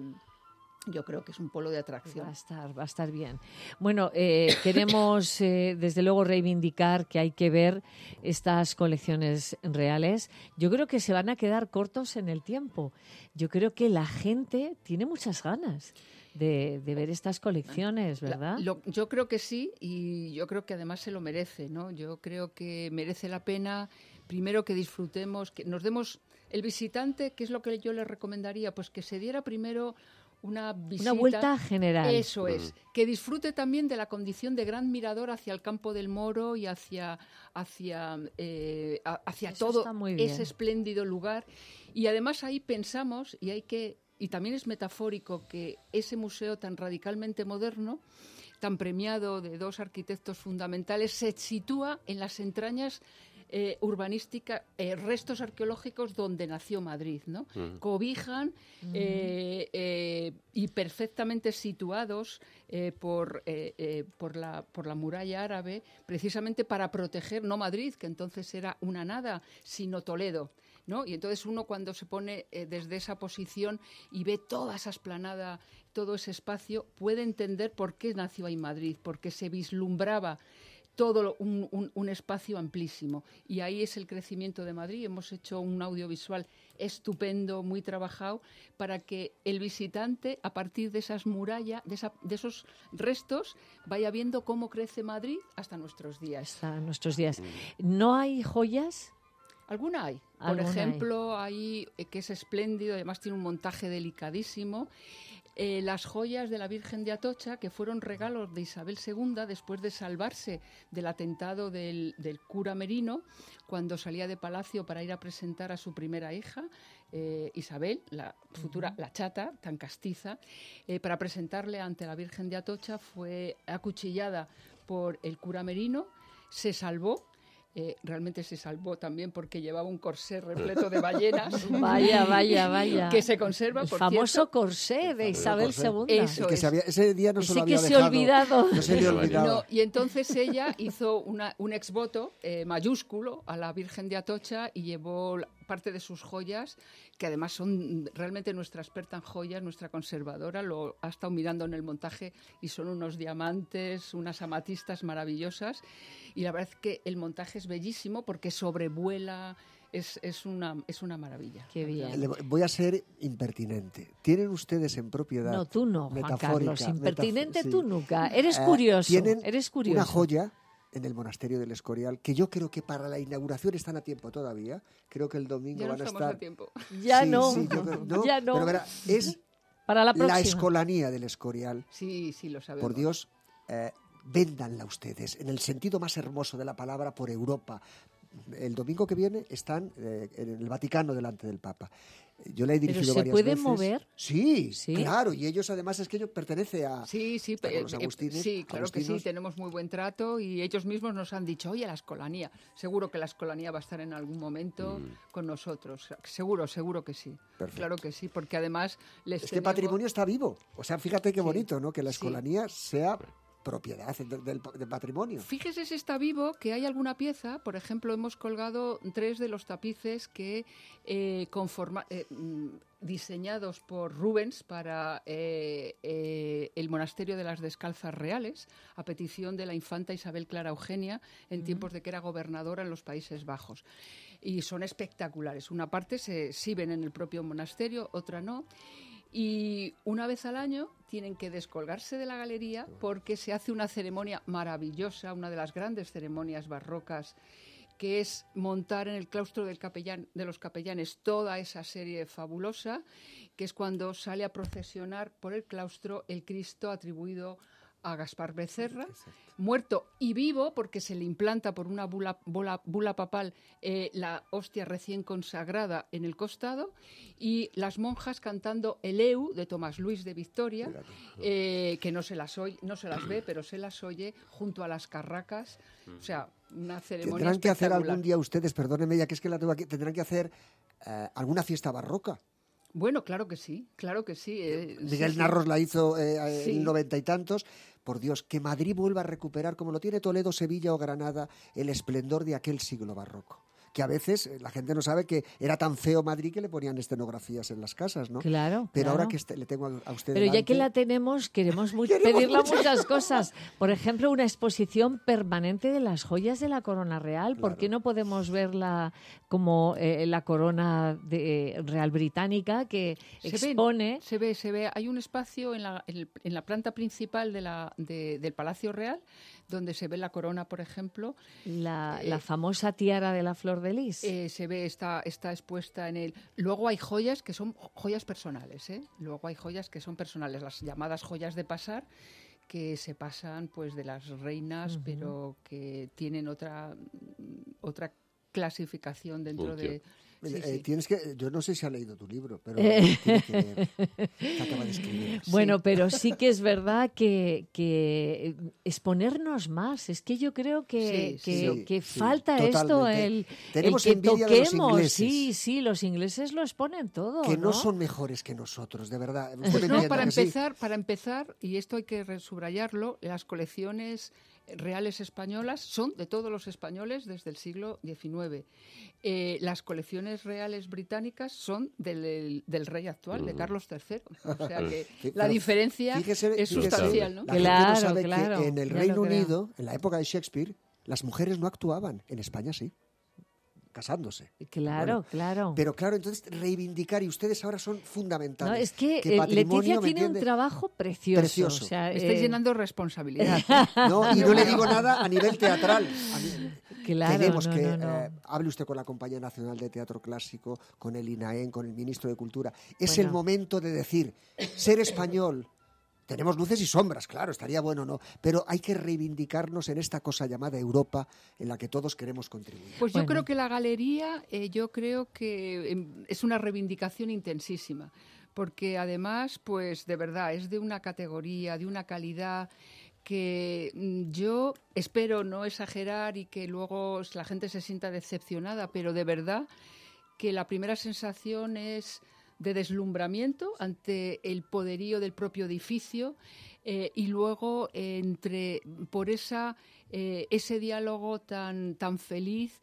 yo creo que es un polo de atracción. Va a estar, va a estar bien. Bueno, eh, queremos eh, desde luego reivindicar que hay que ver estas colecciones reales. Yo creo que se van a quedar cortos en el tiempo. Yo creo que la gente tiene muchas ganas de, de ver estas colecciones, ¿verdad? La- lo- yo creo que sí, y yo creo que además se lo merece, ¿no? Yo creo que merece la pena, primero que disfrutemos, que nos demos el visitante, ¿qué es lo que yo le recomendaría? Pues que se diera primero una visita. Una vuelta general. Eso es. Que disfrute también de la condición de gran mirador hacia el Campo del Moro y hacia, hacia, eh, a- hacia Eso todo está muy bien. ese espléndido lugar. Y además ahí pensamos, y hay que, y también es metafórico, que ese museo tan radicalmente moderno, tan premiado de dos arquitectos fundamentales, se sitúa en las entrañas eh, urbanística, eh, restos arqueológicos donde nació Madrid, ¿no? Mm. Cobijan eh, eh, y perfectamente situados eh, por, eh, eh, por, la, por la muralla árabe, precisamente para proteger, no Madrid, que entonces era una nada, sino Toledo, ¿no? Y entonces uno cuando se pone eh, desde esa posición y ve toda esa esplanada, todo ese espacio, puede entender por qué nació ahí Madrid, porque se vislumbraba todo lo- un, un- un espacio amplísimo. Y ahí es el crecimiento de Madrid. Hemos hecho un audiovisual estupendo, muy trabajado, para que el visitante, a partir de esas murallas, de, esa- de esos restos, vaya viendo cómo crece Madrid hasta nuestros días. Hasta nuestros días. ¿No hay joyas? Alguna hay. Por Alguna hay. ejemplo, hay, eh, que es espléndido, además tiene un montaje delicadísimo, eh, las joyas de la Virgen de Atocha, que fueron regalos de Isabel segunda después de salvarse del atentado del, del cura Merino, cuando salía de palacio para ir a presentar a su primera hija, eh, Isabel, la futura, la chata, tan castiza, eh, para presentarle ante la Virgen de Atocha, fue acuchillada por el cura Merino, se salvó. Eh, realmente se salvó también porque llevaba un corsé repleto de ballenas. Vaya, vaya, vaya. Que se conserva, El por famoso cierto. corsé de Isabel Corsé. segunda. Eso El que es. se había- ese día no se Ese lo había que se dejado. ha olvidado. No se le olvidaba. No, y entonces ella hizo una, un exvoto eh, mayúsculo a la Virgen de Atocha y llevó la- parte de sus joyas, que además son realmente nuestra experta en joyas, nuestra conservadora, lo ha estado mirando en el montaje y son unos diamantes, unas amatistas maravillosas. Y la verdad es que el montaje es bellísimo porque sobrevuela, es, es, una, es una maravilla. Qué bien. Le voy a ser impertinente. ¿Tienen ustedes en propiedad? No, tú no, Juan metafórica, Carlos. Impertinente metaf- sí. tú nunca. Eres Eh, curioso. Tienen Eres curioso. una joya en el monasterio del Escorial, que yo creo que para la inauguración están a tiempo todavía. Creo que el domingo Ya no van a estamos estar... a tiempo. Ya Sí, no. sí, yo creo- no, Ya no. Pero verá, es Para la próxima. escolanía del Escorial. Sí, sí, lo sabemos. Por Dios, eh, véndanla ustedes, en el sentido más hermoso de la palabra, por Europa. El domingo que viene están eh, en el Vaticano delante del Papa. Yo le he ¿Pero dirigido se varias pueden veces. mover? Sí, Sí. claro. Y ellos además es que ellos pertenece a... Sí, sí, está con eh, los eh, agustines, sí, claro que sí, agustinos. tenemos muy buen trato y ellos mismos nos han dicho, oye, la escolanía, seguro que la escolanía va a estar en algún momento con nosotros, seguro, seguro que sí, Perfecto. claro que sí, porque además les Es que el tenemos- patrimonio está vivo. O sea, fíjate qué bonito, ¿no? Que la sí. escolanía sea propiedad del, del- del patrimonio. Fíjese si está vivo, que hay alguna pieza, por ejemplo, hemos colgado tres de los tapices que eh, conforma, eh, mm, diseñados por Rubens para eh, eh, el Monasterio de las Descalzas Reales, a petición de la infanta Isabel Clara Eugenia, en Ujú. tiempos de que era gobernadora en los Países Bajos. Y son espectaculares. Una parte se exhiben en el propio monasterio, otra no. Y una vez al año tienen que descolgarse de la galería porque se hace una ceremonia maravillosa, una de las grandes ceremonias barrocas, que es montar en el claustro del capellán, de los capellanes toda esa serie fabulosa, que es cuando sale a procesionar por el claustro el Cristo atribuido a Gaspar Becerra, exacto, muerto y vivo porque se le implanta por una bula, bula, bula papal eh, la hostia recién consagrada en el costado, y las monjas cantando el Eu de Tomás Luis de Victoria, eh, que no se las oye, no se las ve, pero se las oye junto a las carracas. O sea, una ceremonia Tendrán que hacer espectacular. algún día ustedes, perdónenme ya que es que la tengo aquí, tendrán que hacer eh, alguna fiesta barroca. Bueno, claro que sí, claro que sí. Eh, Miguel sí, Narros sí. la hizo eh, Sí. en noventa y tantos. Por Dios, que Madrid vuelva a recuperar, como lo tiene Toledo, Sevilla o Granada, el esplendor de aquel siglo barroco. Que a veces eh, la gente no sabe que era tan feo Madrid que le ponían escenografías en las casas, ¿no? Claro, Pero claro. ahora que este, le tengo a, a usted Pero ya delante, que la tenemos, queremos mu- Queremos pedirle muchas muchas cosas. Por ejemplo, una exposición permanente de las joyas de la corona real. ¿Por qué no podemos verla como eh, la corona de, real británica que Se expone? ven, se ve, se ve. Hay un espacio en la, en el- en la planta principal de la, de- del Palacio Real donde se ve la corona, por ejemplo. La, Eh, la famosa tiara de la flor de lis. Eh, se ve, está, está expuesta en el... Luego hay joyas que son joyas personales, ¿eh? Luego hay joyas que son personales, las llamadas joyas de pasar, que se pasan pues de las reinas, Ujú. pero que tienen otra, otra clasificación dentro Función. de... Eh, sí, eh, sí. tienes que, yo no sé si ha leído tu libro, pero Eh. tiene que leer. Que acaba de escribir. Bueno, pero sí que es verdad que, que exponernos más. Es que yo creo que, Sí, que, sí, que sí, falta esto, totalmente. el, Tenemos el que envidia de los toquemos. ingleses. Sí, sí, los ingleses lo exponen todo. Que no, ¿no? son mejores que nosotros, de verdad. Usted Pues me no, entiende, para ¿que sí? empezar, para empezar, y esto hay que re- subrayarlo, las colecciones reales españolas son de todos los españoles desde el siglo diecinueve. Eh, las colecciones reales británicas son del, del rey actual, de Carlos tercero. O sea que Sí, la pero diferencia fíjese- es fíjese, sustancial, ¿no? La gente Claro, no sabe claro, que en el ya Reino lo creo. Unido, en la época de Shakespeare, las mujeres no actuaban. En España sí, casándose. Claro, Bueno, claro. Pero claro, entonces reivindicar, y ustedes ahora son fundamentales. No, es que, eh, patrimonio, Leticia ¿me tiene un entiende? trabajo precioso. Precioso. O sea, Me estáis eh, llenando responsabilidad. No, y no le digo nada a nivel teatral. A mí- Claro, Tenemos no, que, no, no. eh, hable usted con la Compañía Nacional de Teatro Clásico, con el INAEM, con el Ministro de Cultura. Es Bueno. el momento de decir, ser español. Tenemos luces y sombras, claro, estaría bueno, ¿no? Pero hay que reivindicarnos en esta cosa llamada Europa, en la que todos queremos contribuir. Pues yo Bueno. creo que la galería, eh, yo creo que em, es una reivindicación intensísima, porque además, pues de verdad, es de una categoría, de una calidad que mm, yo espero no exagerar y que luego la gente se sienta decepcionada, pero de verdad que la primera sensación es de deslumbramiento ante el poderío del propio edificio, eh, y luego eh, entre por esa eh, ese diálogo tan tan feliz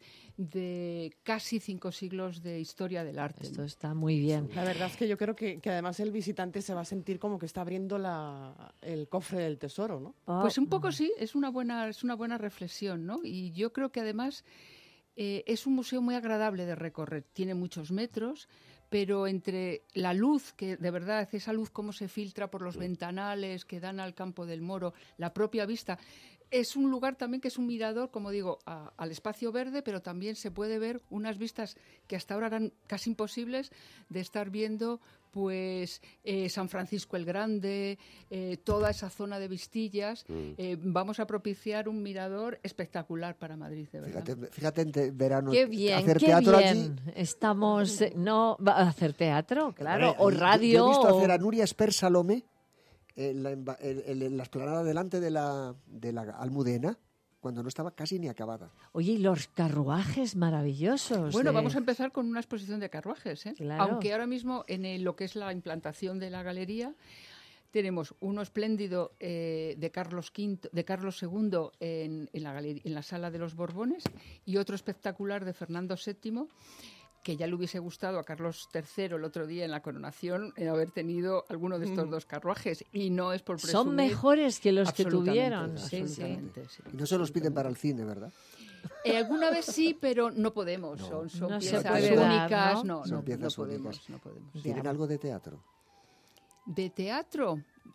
de casi cinco siglos de historia del arte. Esto está muy bien. La verdad es que yo creo que, que además el visitante se va a sentir como que está abriendo la, el cofre del tesoro, ¿no? Oh, Pues un poco sí, es una buena es una buena reflexión, ¿no? Y yo creo que además eh, es un museo muy agradable de recorrer. Tiene muchos metros, pero entre la luz, que de verdad, esa luz cómo se filtra por los ventanales que dan al Campo del Moro, la propia vista, es un lugar también que es un mirador, como digo, a- al espacio verde, pero también se puede ver unas vistas que hasta ahora eran casi imposibles de estar viendo, pues eh, San Francisco el Grande, eh, toda esa zona de Vistillas. Mm. Eh, vamos a propiciar un mirador espectacular para Madrid, de verdad. Fíjate, fíjate en te- verano Qué bien, hacer qué teatro bien. allí. Estamos, eh, no, va a hacer teatro, claro, o Yo- radio. Yo he visto o- hacer a Nuria Esper Salomé en la, emba- en- en- en la explanada delante de la, de la Almudena, cuando no estaba casi ni acabada. Oye, y los carruajes maravillosos. Bueno, de- vamos a empezar con una exposición de carruajes, ¿eh? Claro. Aunque ahora mismo en el- lo que es la implantación de la galería tenemos uno espléndido eh, de Carlos quinto, de Carlos segundo en, en la galería- en la sala de los Borbones, y otro espectacular de Fernando séptimo, que ya le hubiese gustado a Carlos tercero el otro día en la coronación eh, haber tenido alguno de estos dos carruajes, y no es por presumir. Son mejores que los que Absolutamente, tuvieron. Sí, sí. absolutamente, sí. Y no se los piden para el cine, ¿verdad? Eh, alguna vez sí, pero no podemos. Son, son No se piezas puede dar, únicas. ¿no? No, no, Son no piezas podemos, únicas. no podemos. ¿Tienen Ya. algo de teatro? De teatro,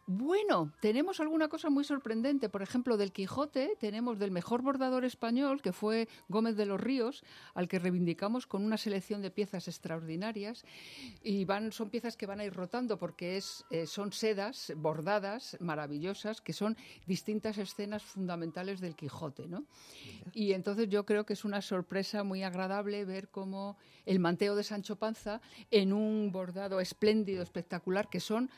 Bueno, tenemos alguna cosa muy sorprendente. Por ejemplo, del Quijote tenemos del mejor bordador español, que fue Gómez de los Ríos, al que reivindicamos con una selección de piezas extraordinarias. Y van, son piezas que van a ir rotando porque es, eh, son sedas bordadas maravillosas, que son distintas escenas fundamentales del Quijote, ¿no? Y entonces yo creo que es una sorpresa muy agradable ver cómo el manteo de Sancho Panza en un bordado espléndido, espectacular, que son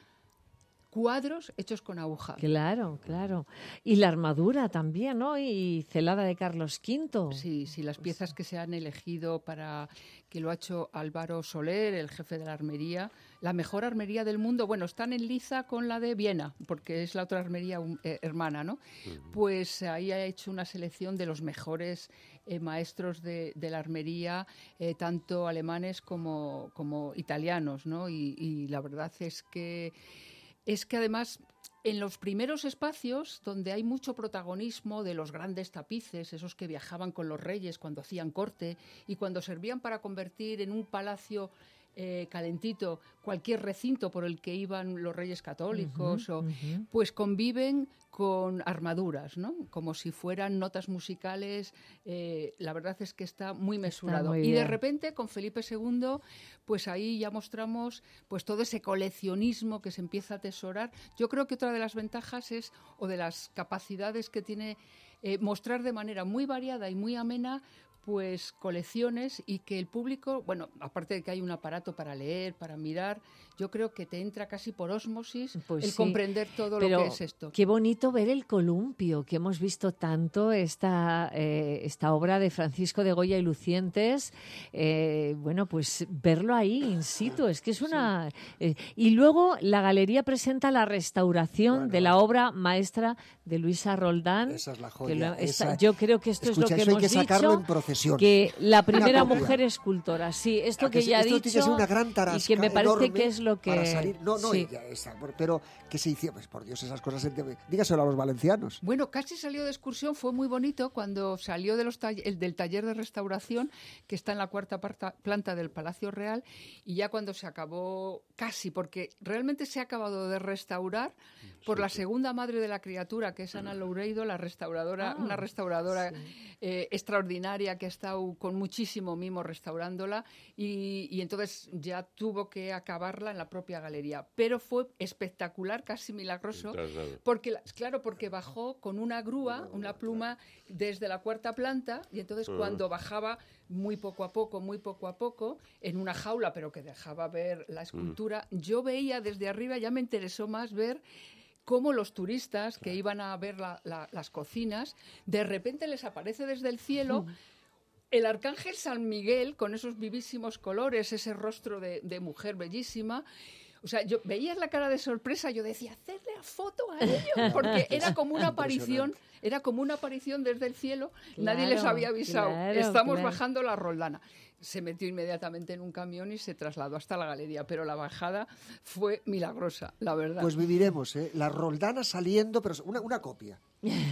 cuadros hechos con aguja. Claro, claro. Y la armadura también, ¿no? Y celada de Carlos quinto. Sí, sí, las piezas que se han elegido para que lo ha hecho Álvaro Soler, el jefe de la armería, la mejor armería del mundo. Bueno, están en liza con la de Viena, porque es la otra armería eh, hermana, ¿no? Uh-huh. Pues ahí ha hecho una selección de los mejores eh, maestros de, de la armería, eh, tanto alemanes como, como italianos, ¿no? Y, y la verdad es que Es que además en los primeros espacios donde hay mucho protagonismo de los grandes tapices, esos que viajaban con los reyes cuando hacían corte y cuando servían para convertir en un palacio eh, calentito cualquier recinto por el que iban los reyes católicos, uh-huh, o, uh-huh. pues conviven con armaduras, ¿no? Como si fueran notas musicales. Eh, la verdad es que está muy mesurado. Está muy y de repente, con Felipe segundo, pues ahí ya mostramos pues todo ese coleccionismo que se empieza a atesorar. Yo creo que otra de las ventajas es, o de las capacidades que tiene, eh, mostrar de manera muy variada y muy amena pues colecciones, y que el público, bueno, aparte de que hay un aparato para leer, para mirar, yo creo que te entra casi por ósmosis pues el sí, comprender todo lo que es esto. Qué bonito ver el columpio, que hemos visto tanto esta, eh, esta obra de Francisco de Goya y Lucientes, eh, bueno, pues verlo ahí in situ, es que es una... Eh, y luego la galería presenta la restauración bueno, de la obra maestra de Luisa Roldán. Esa es la joya. Que lo, esa, esa, yo creo que esto escucha, es lo que eso hemos hay que sacarlo dicho. En procesión. Que la primera mujer escultora, sí, esto que, que ya ha esto dicho tiene que ser una gran tarasca y que me parece que es lo que... Para salir. No, no, sí. ella esa, pero que se hicieron, pues por Dios, esas cosas, dígaselo a los valencianos. Bueno, casi salió de excursión, fue muy bonito cuando salió de los tall- el, del taller de restauración, que está en la cuarta parta, planta del Palacio Real, y ya cuando se acabó, casi, porque realmente se ha acabado de restaurar por la segunda madre de la criatura, que es Ana Loureiro, la restauradora, ah, una restauradora sí. eh, extraordinaria que ha estado con muchísimo mimo restaurándola, y, y entonces ya tuvo que acabarla en la propia galería. Pero fue espectacular, casi milagroso, porque claro, porque bajó con una grúa, una pluma desde la cuarta planta, y entonces uh. cuando bajaba muy poco a poco, muy poco a poco, en una jaula, pero que dejaba ver la escultura, uh. yo veía desde arriba, ya me interesó más ver cómo los turistas que iban a ver la, la, las cocinas, de repente les aparece desde el cielo uh. el arcángel San Miguel con esos vivísimos colores, ese rostro de, de mujer bellísima. O sea, yo veía la cara de sorpresa, yo decía, hacerle a foto a ellos, porque era como una aparición, era como una aparición desde el cielo, claro, nadie les había avisado, claro, estamos claro. bajando la Roldana. Se metió inmediatamente en un camión y se trasladó hasta la galería, pero la bajada fue milagrosa, la verdad. Pues viviremos, ¿eh? La Roldana saliendo, pero una, una copia.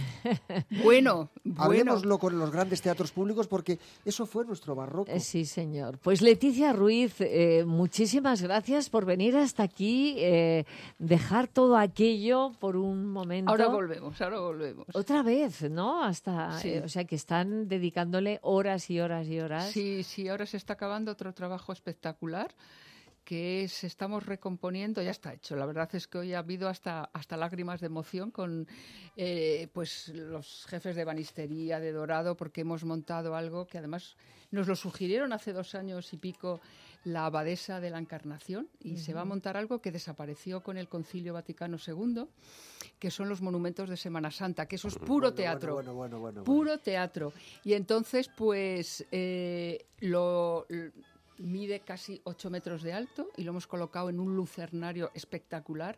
Bueno, Hablemoslo bueno. con los grandes teatros públicos, porque eso fue nuestro barroco. Eh, sí, señor. Pues Leticia Ruiz, eh, muchísimas gracias por venir hasta aquí, eh, dejar todo aquello por un momento. Ahora volvemos, ahora volvemos. Otra vez, ¿no? Hasta, sí. eh, o sea, que están dedicándole horas y horas y horas. Sí, sí, ahora se está acabando otro trabajo espectacular, que es, estamos recomponiendo, ya está hecho. La verdad es que hoy ha habido hasta, hasta lágrimas de emoción con eh, pues los jefes de banistería de Dorado, porque hemos montado algo que además nos lo sugirieron hace dos años y pico la abadesa de la Encarnación, y uh-huh. se va a montar algo que desapareció con el Concilio Vaticano segundo, que son los monumentos de Semana Santa, que eso es puro bueno, teatro, bueno, bueno, bueno, bueno, puro bueno. teatro. Y entonces, pues, eh, lo... lo mide casi ocho metros de alto y lo hemos colocado en un lucernario espectacular,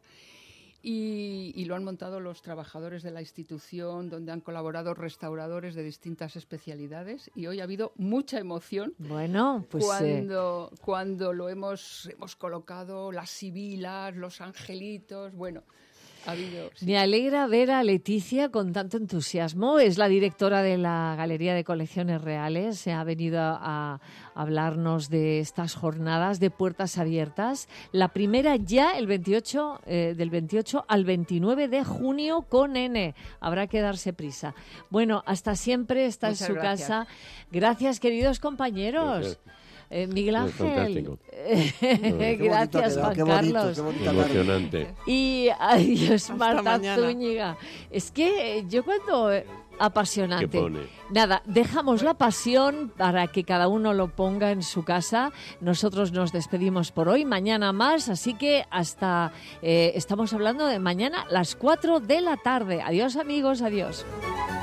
y, y lo han montado los trabajadores de la institución, donde han colaborado restauradores de distintas especialidades, y hoy ha habido mucha emoción. Bueno, pues cuando, eh... cuando lo hemos, hemos colocado, las sibilas, los angelitos, bueno... Ha habido, sí. Me alegra ver a Leticia con tanto entusiasmo. Es la directora de la Galería de Colecciones Reales. Se ha venido a, a hablarnos de estas jornadas de puertas abiertas. La primera ya el veintiocho, eh, del veintiocho al veintinueve de junio con N. Habrá que darse prisa. Bueno, hasta siempre. Está Muchas en su gracias. casa. Gracias, queridos compañeros. Gracias. Eh, Miguel Es Ángel. fantástico. Gracias, Juan qué bonito, Carlos. qué bonita Emocionante. Y adiós, Hasta Marta mañana. Zúñiga. Es que eh, yo cuando... eh, apasionante. ¿Qué pone? Nada, dejamos la pasión para que cada uno lo ponga en su casa. Nosotros nos despedimos por hoy, mañana más, así que hasta... eh, estamos hablando de mañana las cuatro de la tarde. Adiós, amigos, adiós.